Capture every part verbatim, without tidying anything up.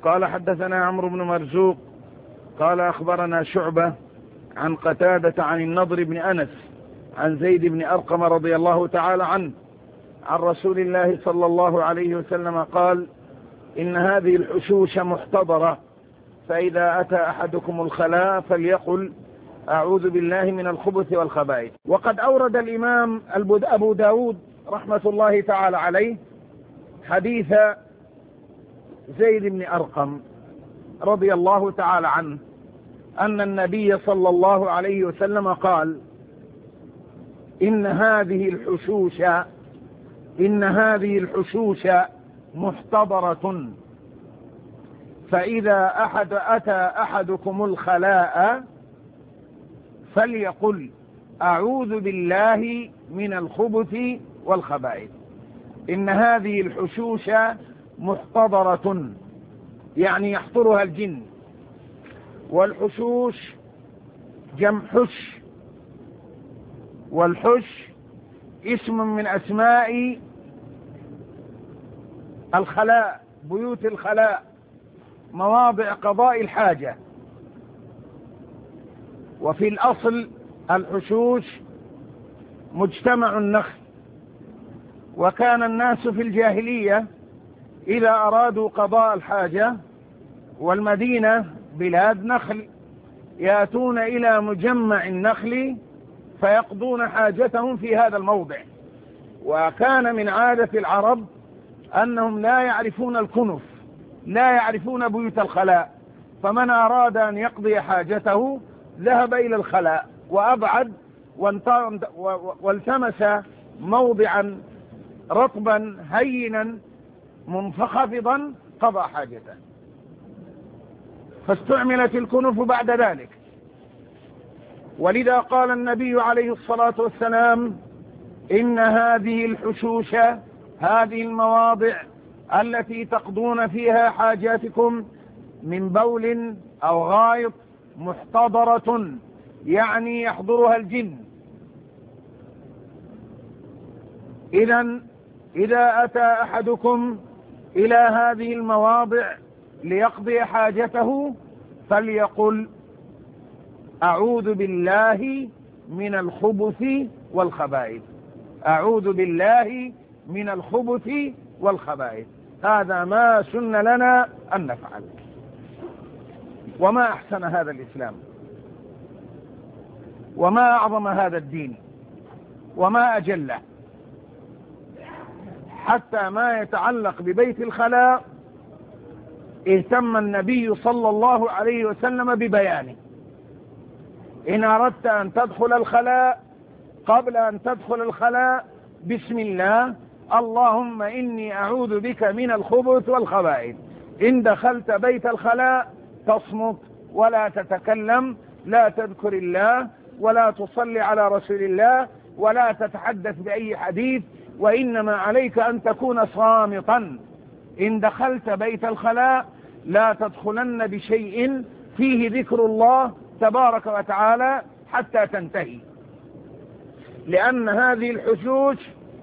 قال حدثنا عمرو بن مرزوق قال أخبرنا شعبة عن قتادة عن النضر بن أنس عن زيد بن أرقم رضي الله تعالى عنه عن رسول الله صلى الله عليه وسلم قال: إن هذه الحشوش محتضرة، فإذا أتى أحدكم الخلاء فليقل: أعوذ بالله من الخبث والخبائث. وقد أورد الإمام أبو داود رحمة الله تعالى عليه حديث زيد بن أرقم رضي الله تعالى عنه أن النبي صلى الله عليه وسلم قال: إن هذه الحشوش إن هذه الحشوش محتضرة، فإذا أحد أتى أحدكم الخلاء فليقل: أعوذ بالله من الخبث والخبائث. إن هذه الحشوش محتضرة، يعني يحضرها الجن. والحشوش جمع حش، والحش اسم من أسماء الخلاء، بيوت الخلاء، مواضع قضاء الحاجة. وفي الأصل الحشوش مجتمع النخل، وكان الناس في الجاهلية إذا أرادوا قضاء الحاجة، والمدينة بلاد نخل، يأتون إلى مجمع النخل فيقضون حاجتهم في هذا الموضع. وكان من عادة العرب أنهم لا يعرفون الكنف، لا يعرفون بيوت الخلاء، فمن أراد أن يقضي حاجته ذهب إلى الخلاء وأبعد والتمس موضعا رطبا هينا منخفضا قضى حاجته، فاستعملت الكنف بعد ذلك. ولذا قال النبي عليه الصلاة والسلام: إن هذه الحشوش، هذه المواضع التي تقضون فيها حاجاتكم من بول أو غائط، محتضرة، يعني يحضرها الجن. إذن إذا أتى أحدكم إلى هذه المواضع ليقضي حاجته فليقل: أعوذ بالله من الخبث والخبائث. أعوذ بالله من الخبث والخبائث. هذا ما سن لنا أن نفعل. وما أحسن هذا الإسلام، وما أعظم هذا الدين، وما أجله، حتى ما يتعلق ببيت الخلاء اهتم النبي صلى الله عليه وسلم ببيانه. إن أردت أن تدخل الخلاء، قبل أن تدخل الخلاء بسم الله: اللهم إني أعوذ بك من الخبث والخبائث. إن دخلت بيت الخلاء تصمت ولا تتكلم، لا تذكر الله، ولا تصلي على رسول الله، ولا تتحدث بأي حديث، وإنما عليك أن تكون صامتا. إن دخلت بيت الخلاء لا تدخلن بشيء فيه ذكر الله تبارك وتعالى حتى تنتهي، لأن هذه الحشوش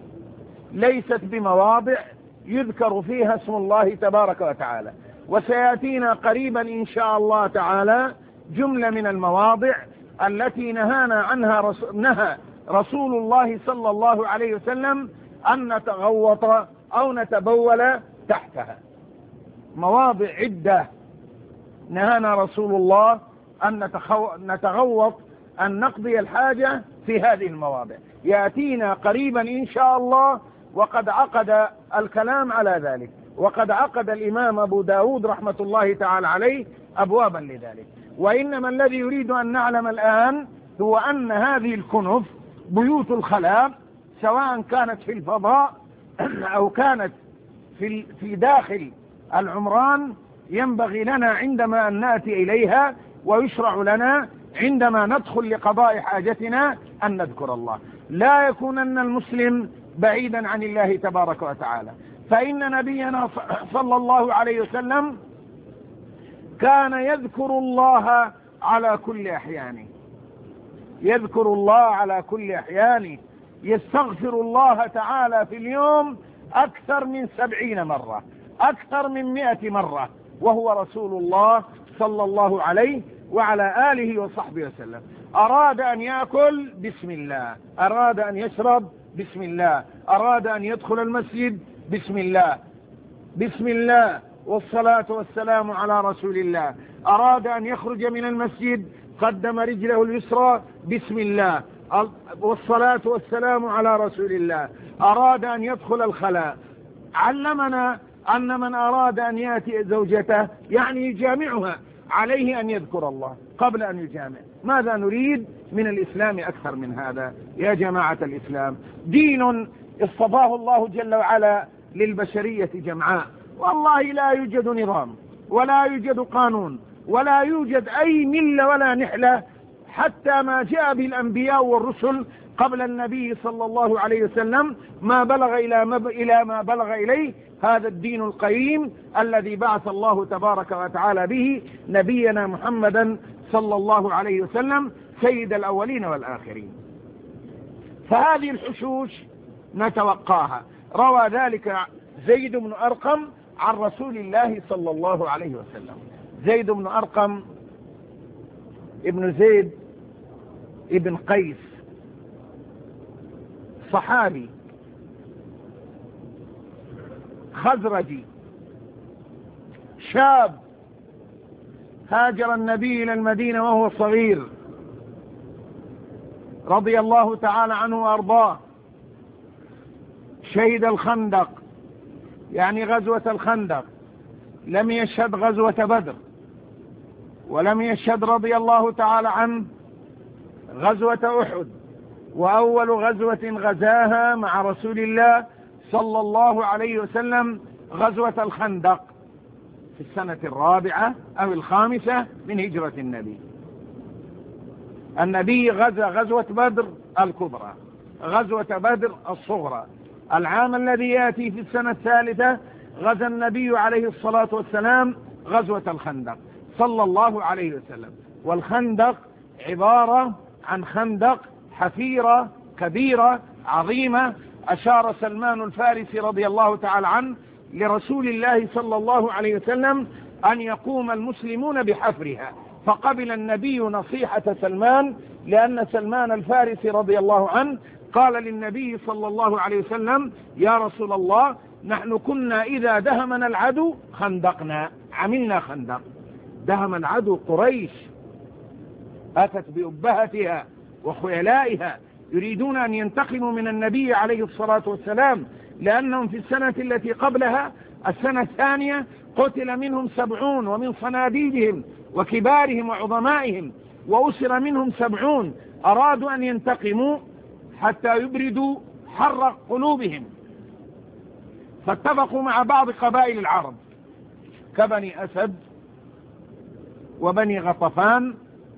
ليست بمواضع يذكر فيها اسم الله تبارك وتعالى. وسيأتينا قريبا إن شاء الله تعالى جملة من المواضع التي نهانا عنها رسول, نهى رسول الله صلى الله عليه وسلم أن نتغوط أو نتبول تحتها. مواضع عدة نهانا رسول الله أن نتغوط، أن نقضي الحاجة في هذه المواضع. يأتينا قريبا إن شاء الله، وقد عقد الكلام على ذلك، وقد عقد الإمام أبو داود رحمة الله تعالى عليه أبوابا لذلك. وإنما الذي يريد أن نعلم الآن هو أن هذه الكنف بيوت الخلاء، سواء كانت في الفضاء أو كانت في في داخل العمران، ينبغي لنا عندما أن نأتي إليها ويشرع لنا عندما ندخل لقضاء حاجتنا أن نذكر الله. لا يكونن المسلم بعيدا عن الله تبارك وتعالى، فإن نبينا صلى الله عليه وسلم كان يذكر الله على كل أحيانه، يذكر الله على كل أحيانه، يستغفر الله تعالى في اليوم أكثر من سبعين مرة، أكثر من مئة مرة وهو رسول الله صلى الله عليه وعلى آله وصحبه وسلم. أراد أن يأكل بسم الله، أراد أن يشرب بسم الله، أراد أن يدخل المسجد بسم الله، بسم الله والصلاة والسلام على رسول الله. أراد أن يخرج من المسجد قدم رجله اليسرى بسم الله والصلاة والسلام على رسول الله. أراد أن يدخل الخلاء علمنا أن من أراد أن يأتي زوجته يعني يجامعها عليه أن يذكر الله قبل أن يجامع. ماذا نريد من الإسلام أكثر من هذا يا جماعة الإسلام؟ دين اصطفاه الله جل وعلا للبشرية جمعاء، والله لا يوجد نظام ولا يوجد قانون ولا يوجد أي ملة ولا نحلة حتى ما جاء به الأنبياء والرسل قبل النبي صلى الله عليه وسلم ما بلغ إلى ما, إلى ما بلغ إليه هذا الدين القيم الذي بعث الله تبارك وتعالى به نبينا محمدا صلى الله عليه وسلم سيد الأولين والآخرين. فهذه الحشوش نتوقاها. روى ذلك زيد بن أرقم عن رسول الله صلى الله عليه وسلم. زيد بن أرقم ابن زيد ابن قيس صحابي خزرجي شاب هاجر النبي إلى المدينة وهو صغير رضي الله تعالى عنه وأرضاه. شهد الخندق يعني غزوة الخندق، لم يشهد غزوة بدر، ولم يشهد رضي الله تعالى عنه غزوة أحد. وأول غزوة غزاها مع رسول الله صلى الله عليه وسلم غزوة الخندق في السنة الرابعة أو الخامسة من هجرة النبي. النبي غزا غزوة بدر الكبرى، غزوة بدر الصغرى. العام الذي يأتي في السنة الثالثة غزا النبي عليه الصلاة والسلام غزوة الخندق صلى الله عليه وسلم. والخندق عبارة عن خندق حفيرة كبيرة عظيمة. أشار سلمان الفارسي رضي الله تعالى عنه لرسول الله صلى الله عليه وسلم أن يقوم المسلمون بحفرها، فقبل النبي نصيحة سلمان، لأن سلمان الفارسي رضي الله عنه قال للنبي صلى الله عليه وسلم: يا رسول الله، نحن كنا إذا دهمنا العدو خندقنا، عملنا خندق. دهم العدو قريش، أتت بأبهتها وخيلائها يريدون أن ينتقموا من النبي عليه الصلاة والسلام، لأنهم في السنة التي قبلها السنة الثانية قتل منهم سبعون ومن صناديدهم وكبارهم وعظمائهم، وأسر منهم سبعون. أرادوا أن ينتقموا حتى يبردوا حر قلوبهم، فاتفقوا مع بعض قبائل العرب كبني أسد وبني غطفان.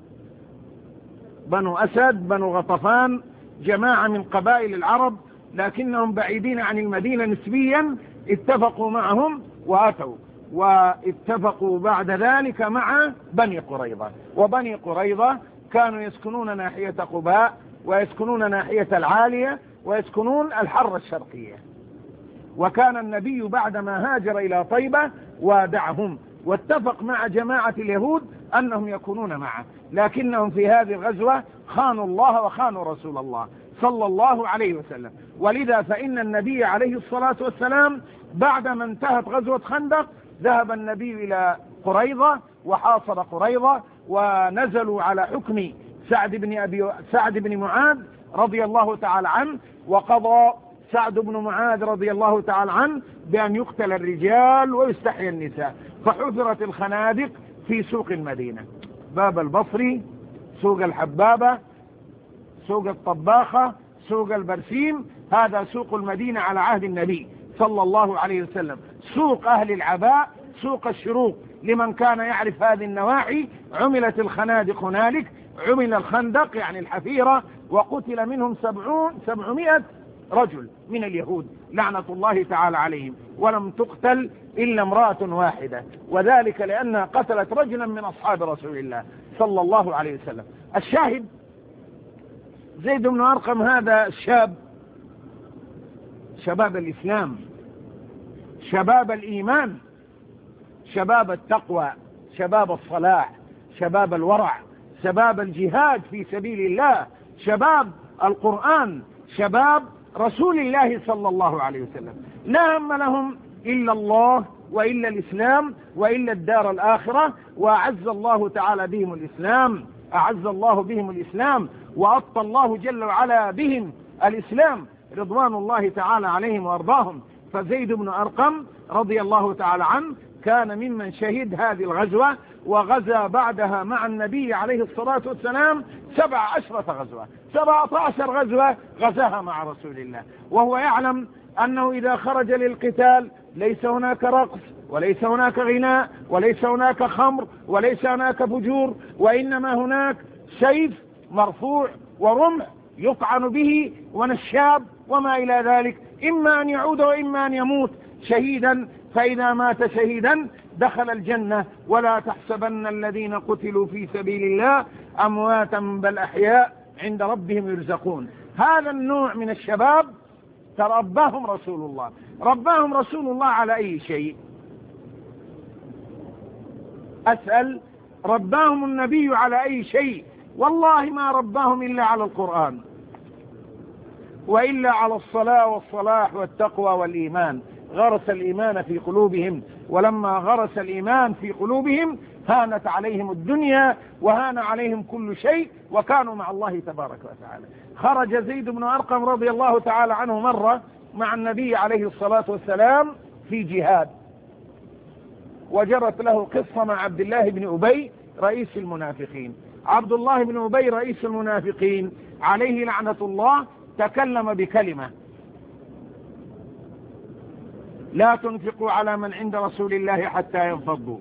بنو أسد بنو غطفان جماعة من قبائل العرب لكنهم بعيدين عن المدينة نسبيا، اتفقوا معهم وأتوا، واتفقوا بعد ذلك مع بني قريظة. وبني قريظة كانوا يسكنون ناحية قباء ويسكنون ناحية العالية ويسكنون الحرة الشرقية. وكان النبي بعدما هاجر إلى طيبة وادعهم واتفق مع جماعة اليهود أنهم يكونون معه، لكنهم في هذه الغزوة خانوا الله وخانوا رسول الله صلى الله عليه وسلم. ولذا فإن النبي عليه الصلاة والسلام بعدما انتهت غزوة خندق ذهب النبي إلى قريظة وحاصر قريظة، ونزلوا على حكم سعد بن أبي سعد بن معاذ رضي الله تعالى عنه، وقضى سعد بن معاذ رضي الله تعالى عنه بأن يقتل الرجال ويستحيي النساء. فحفرت الخنادق في سوق المدينة، باب البصري، سوق الحبابة، سوق الطباخة، سوق البرسيم. هذا سوق المدينة على عهد النبي صلى الله عليه وسلم. سوق أهل العباء، سوق الشروق، لمن كان يعرف هذه النواحي. عملت الخنادق هنالك، عمل الخندق يعني الحفيرة، وقتل منهم سبعون سبعمائة رجل من اليهود لعنة الله تعالى عليهم، ولم تقتل إلا امرأة واحدة، وذلك لأنها قتلت رجلا من أصحاب رسول الله صلى الله عليه وسلم. الشاهد زيد بن أرقم هذا الشاب، شباب الإسلام، شباب الإيمان، شباب التقوى، شباب الصلاح، شباب الورع، شباب الجهاد في سبيل الله، شباب القرآن، شباب رسول الله صلى الله عليه وسلم. لا هم لهم إلا الله وإلا الإسلام وإلا الدار الآخرة، وأعز الله تعالى بهم الإسلام، أعز الله بهم الإسلام وأبطى الله جل وعلا بهم الإسلام رضوان الله تعالى عليهم وأرضاهم. فزيد بن أرقم رضي الله تعالى عنه كان ممن شهد هذه الغزوة، وغزا بعدها مع النبي عليه الصلاة والسلام سبع عشرة غزوة، سبعة عشر غزوة غزاها مع رسول الله، وهو يعلم أنه إذا خرج للقتال ليس هناك رقص وليس هناك غناء وليس هناك خمر وليس هناك فجور، وإنما هناك سيف مرفوع ورمح يطعن به ونشاب وما إلى ذلك، إما أن يعود وإما أن يموت شهيدا، فإذا مات شهيدا دخل الجنة. ولا تحسبن الذين قتلوا في سبيل الله أمواتا بل أحياء عند ربهم يرزقون. هذا النوع من الشباب ترباهم رسول الله. رباهم رسول الله على أي شيء؟ أسأل، رباهم النبي على أي شيء؟ والله ما رباهم إلا على القرآن، وإلا على الصلاة والصلاح والتقوى والإيمان. غرس الإيمان في قلوبهم، ولما غرس الإيمان في قلوبهم هانت عليهم الدنيا وهان عليهم كل شيء، وكانوا مع الله تبارك وتعالى. خرج زيد بن أرقم رضي الله تعالى عنه مرة مع النبي عليه الصلاة والسلام في جهاد، وجرت له قصة مع عبد الله بن أبي رئيس المنافقين. عبد الله بن أبي رئيس المنافقين عليه لعنة الله تكلم بكلمة: لا تنفقوا على من عند رسول الله حتى ينفضوا،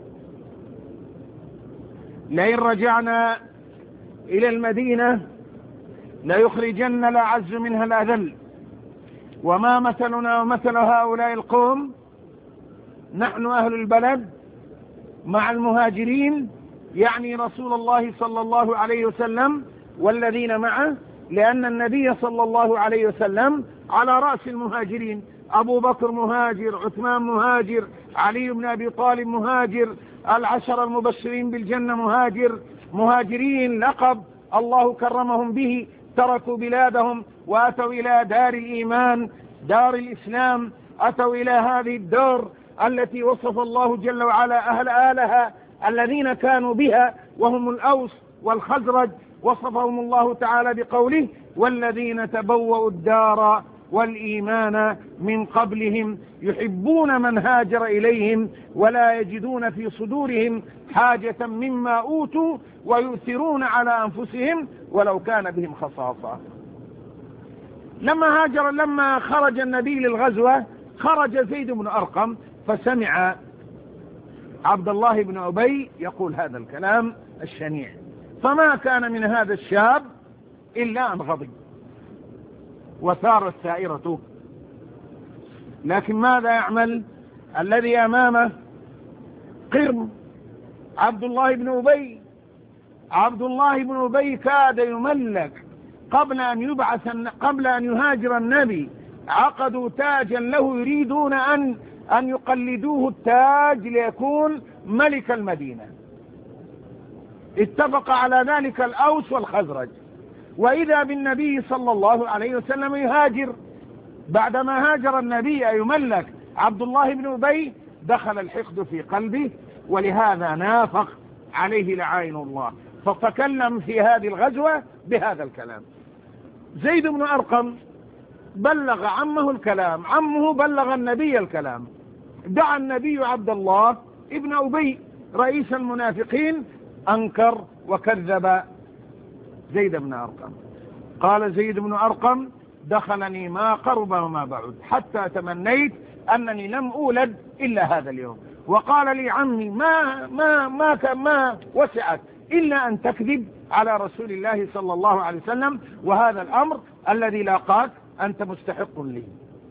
لئن رجعنا إلى المدينة ليخرجن الأعز منها الأذل، وما مثلنا ومثل هؤلاء القوم، نحن أهل البلد مع المهاجرين، يعني رسول الله صلى الله عليه وسلم والذين معه، لأن النبي صلى الله عليه وسلم على رأس المهاجرين، أبو بكر مهاجر، عثمان مهاجر، علي بن أبي طالب مهاجر، العشر المبشرين بالجنة مهاجر، مهاجرين لقب الله كرمهم به، تركوا بلادهم وأتوا إلى دار الإيمان دار الإسلام، أتوا إلى هذه الدار التي وصف الله جل وعلا أهل آلها الذين كانوا بها، وهم الأوس والخزرج، وصفهم الله تعالى بقوله: والذين تبوأوا الدار والإيمان من قبلهم يحبون من هاجر إليهم ولا يجدون في صدورهم حاجة مما أوتوا ويؤثرون على أنفسهم ولو كان بهم خصاصة. لما هاجر لما خرج النبي للغزوة خرج زيد بن أرقم، فسمع عبد الله بن أبي يقول هذا الكلام الشنيع، فما كان من هذا الشاب إلا أن غضب وثارت سائرته. لكن ماذا يعمل الذي أمامه؟ قرم عبد الله بن أبي. عبد الله بن أبي كاد يملك قبل أن يبعث قبل أن يهاجر النبي، عقدوا تاجا له يريدون أن أن يقلدوه التاج ليكون ملك المدينة. اتفق على ذلك الأوس والخزرج، وإذا بالنبي صلى الله عليه وسلم يهاجر. بعدما هاجر النبي يملك عبد الله بن أبي دخل الحقد في قلبه، ولهذا نافق عليه لعين الله، فتكلم في هذه الغزوة بهذا الكلام. زيد بن أرقم بلغ عمه الكلام، عمه بلغ النبي الكلام، دعا النبي عبد الله ابن أبي رئيس المنافقين، أنكر وكذب زيد بن أرقم. قال زيد بن أرقم: دخلني ما قرب وما بعد، حتى تمنيت أنني لم أولد إلا هذا اليوم. وقال لي عمي: ما ما ما ما وسعت إلا أن تكذب على رسول الله صلى الله عليه وسلم، وهذا الأمر الذي لاقاك أنت مستحق لي.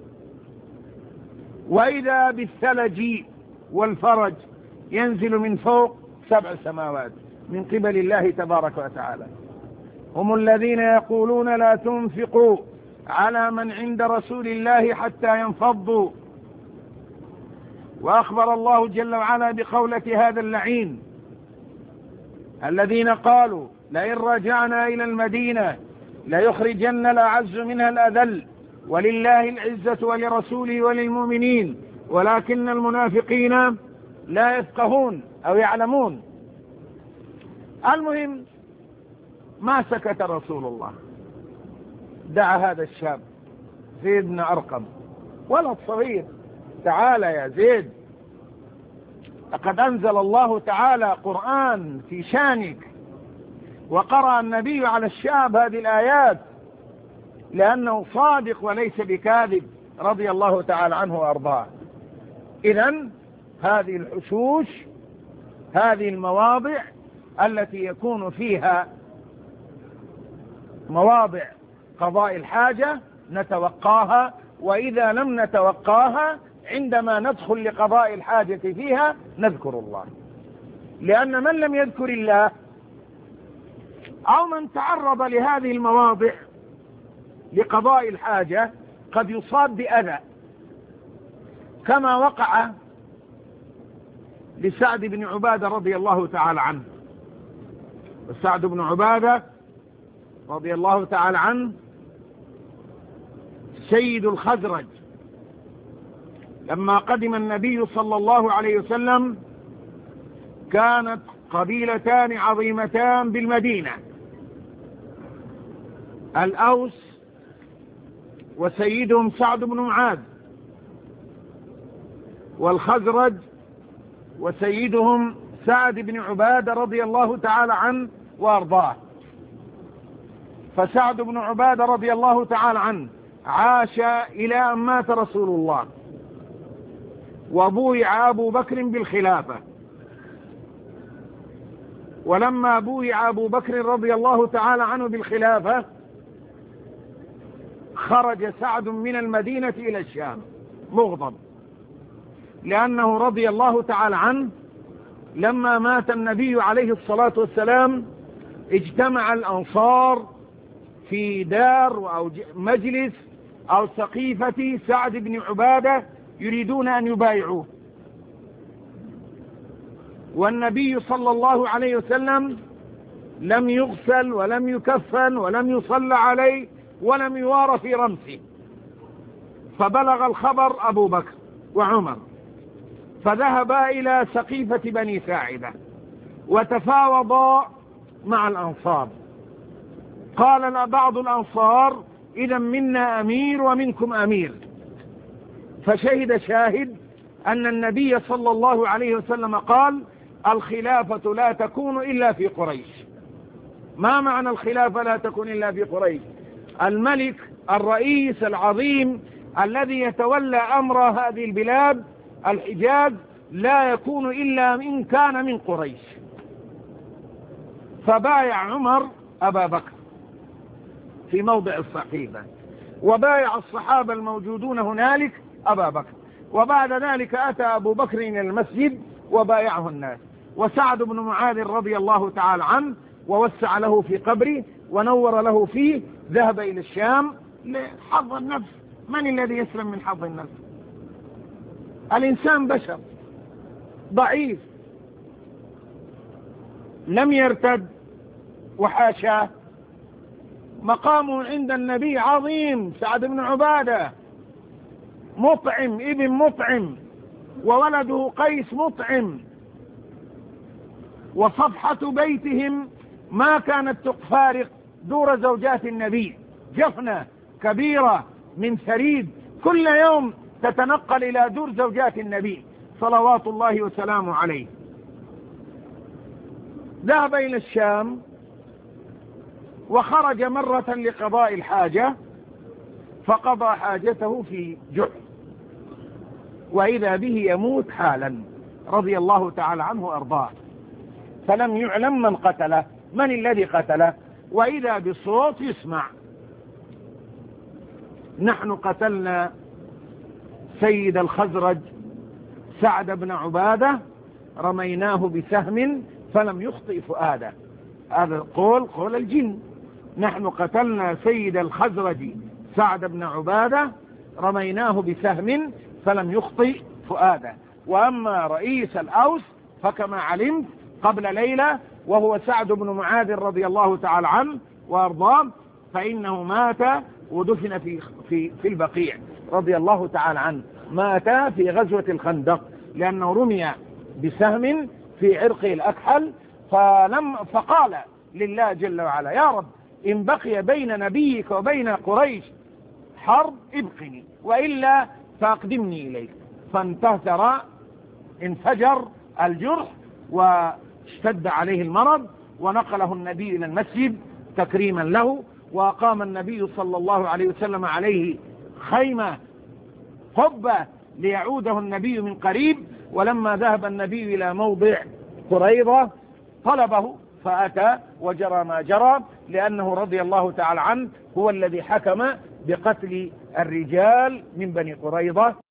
وإذا بالثلج والفرج ينزل من فوق سبع سماوات من قبل الله تبارك وتعالى. هم الذين يقولون: لا تنفقوا على من عند رسول الله حتى ينفضوا، وأخبر الله جل وعلا بقولة هذا اللعين الذين قالوا لئن رجعنا إلى المدينة ليخرجن الأعز منها الأذل ولله العزة ولرسوله وللمؤمنين ولكن المنافقين لا يفقهون أو يعلمون. المهم ما سكت رسول الله، دعا هذا الشاب زيد بن أرقم، ولد صغير، تعال يا زيد، لقد أنزل الله تعالى قرآن في شانك، وقرأ النبي على الشاب هذه الآيات لأنه صادق وليس بكاذب رضي الله تعالى عنه وأرضاه. إذن هذه الحشوش، هذه المواضع التي يكون فيها مواضع قضاء الحاجة نتوقاها، وإذا لم نتوقاها عندما ندخل لقضاء الحاجة فيها نذكر الله، لأن من لم يذكر الله أو من تعرض لهذه المواضع لقضاء الحاجة قد يصاب بأذى، كما وقع لسعد بن عبادة رضي الله تعالى عنه. سعد بن عبادة رضي الله تعالى عنه سيد الخزرج، لما قدم النبي صلى الله عليه وسلم كانت قبيلتان عظيمتان بالمدينة، الأوس وسيدهم سعد بن معاذ، والخزرج وسيدهم سعد بن عبادة رضي الله تعالى عنه وارضاه. فسعد بن عبادة رضي الله تعالى عنه عاش إلى أن مات رسول الله، وبويع أبو بكر بالخلافة، ولما بويع أبو بكر رضي الله تعالى عنه بالخلافة خرج سعد من المدينة إلى الشام مغضب، لأنه رضي الله تعالى عنه لما مات النبي عليه الصلاة والسلام اجتمع الأنصار في دار أو مجلس أو سقيفة سعد بن عبادة يريدون أن يبايعوه، والنبي صلى الله عليه وسلم لم يغسل ولم يكفن ولم يصلى عليه ولم يوار في رمسه، فبلغ الخبر أبو بكر وعمر، فذهبا إلى سقيفة بني ساعدة وتفاوضا مع الأنصار. قال بعض الأنصار إذا منا أمير ومنكم أمير، فشهد شاهد أن النبي صلى الله عليه وسلم قال الخلافة لا تكون إلا في قريش. ما معنى الخلافة لا تكون إلا في قريش؟ الملك الرئيس العظيم الذي يتولى أمر هذه البلاد الحجاز لا يكون إلا إن كان من قريش. فبايع عمر أبا بكر في موضع الصحيفة، وبايع الصحابة الموجودون هنالك أبا بكر، وبعد ذلك أتى أبو بكر إلى المسجد وبايعه الناس، وسعد بن معاذ رضي الله تعالى عنه ووسع له في قبره ونور له فيه، ذهب إلى الشام لحظ النفس. من الذي يسلم من حظ النفس؟ الإنسان بشر ضعيف لم يرتد وحاشاه، مقامه عند النبي عظيم. سعد بن عبادة مطعم ابن مطعم، وولده قيس مطعم، وصفحة بيتهم ما كانت تفارق دور زوجات النبي، جفنة كبيرة من ثريد كل يوم تتنقل إلى دور زوجات النبي صلوات الله وسلامه عليه. ذهب إلى الشام وخرج مرة لقضاء الحاجة، فقضى حاجته في جحر، وإذا به يموت حالا رضي الله تعالى عنه وأرضاه، فلم يعلم من قتله، من الذي قتله، وإذا بالصوت يسمع: نحن قتلنا سيد الخزرج سعد بن عبادة، رميناه بسهم فلم يخطئ فؤاده. هذا قول قول الجن: نحن قتلنا سيد الخزرج سعد بن عبادة، رميناه بسهم فلم يخطئ فؤاده. وأما رئيس الأوس فكما علمت قبل ليلة وهو سعد بن معاذ رضي الله تعالى عنه وأرضاه، فإنه مات ودفن في, في, في البقيع رضي الله تعالى عنه. مات في غزوة الخندق لأنه رمي بسهم في عرقه الأكحل، فلم فقال لله جل وعلا: يا رب إن بقي بين نبيك وبين قريش حرب ابقني، وإلا فأقدمني إليك. فانتهتر انفجر الجرح واشتد عليه المرض، ونقله النبي إلى المسجد تكريما له، وقام النبي صلى الله عليه وسلم عليه خيمة قبة ليعوده النبي من قريب. ولما ذهب النبي إلى موضع قريظة طلبه فأتى وجرى ما جرى، لأنه رضي الله تعالى عنه هو الذي حكم بقتل الرجال من بني قريظة.